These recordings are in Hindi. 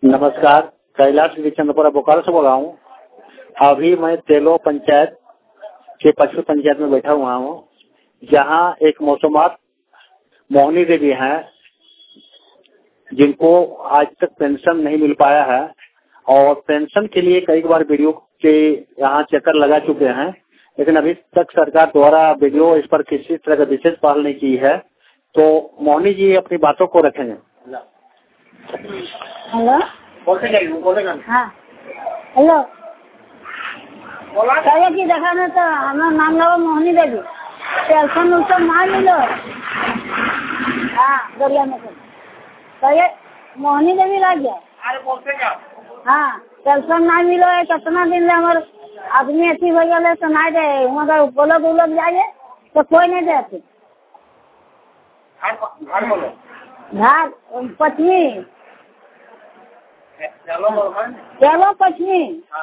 नमस्कार, कैलाश चंद्रपुरा बोकारो से बोल रहा हूँ। अभी मैं तेलो पंचायत के पचपन पंचायत में बैठा हुआ हूँ, जहाँ एक मौसमात मोहनी देवी हैं, जिनको आज तक पेंशन नहीं मिल पाया है और पेंशन के लिए कई बार वीडियो के यहाँ चक्कर लगा चुके हैं, लेकिन अभी तक सरकार द्वारा वीडियो इस पर किसी तरह का विशेष पहल नहीं की है। तो मोहनी जी अपनी बातों को रखेंगे। हेलो, बोलेगा। हाँ हेलो, कहे कि देखा ना तो हमारा नाम लगा मोहनी देवी, पेंशन उल्सन ना मिलो। हाँ दरिया में कहे मोहनी देवी लग गया। हाँ पेंशन ना मिलो है, कितना दिन हमारे आदमी अच्छी हो गए तो ना दे, मगर उपलब्ध उलग जाए तो कोई नहीं देते। घर पश्चिमी चलो पश्चिमी।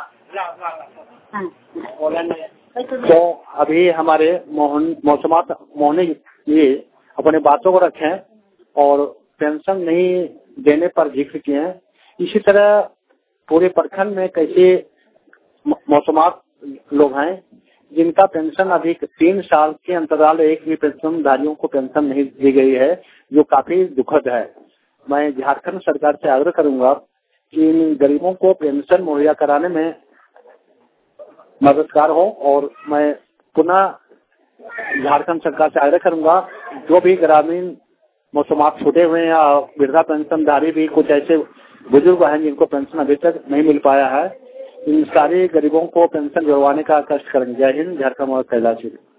तो अभी हमारे मौसमात मोहनी ये अपने बातों को रखें और पेंशन नहीं देने पर जिक्र किए हैं। इसी तरह पूरे प्रखंड में कैसे मौसमात लोग हैं जिनका पेंशन अभी 3 साल के अंतराल एक भी पेंशनधारियों को पेंशन नहीं दी गई है, जो काफी दुखद है। मैं झारखंड सरकार से आग्रह करूंगा कि इन गरीबों को पेंशन मुहैया कराने में मददगार हो, और मैं पुनः झारखंड सरकार से आग्रह करूंगा, जो भी ग्रामीण मौसमात छूटे हुए हैं या वृद्धा पेंशनधारी भी कुछ ऐसे बुजुर्ग हैं जिनको पेंशन अभी तक नहीं मिल पाया है, इन सारे गरीबों को पेंशन दिलवाने का कष्ट करेंगे। जय हिंद, झारखंड और कैलाश।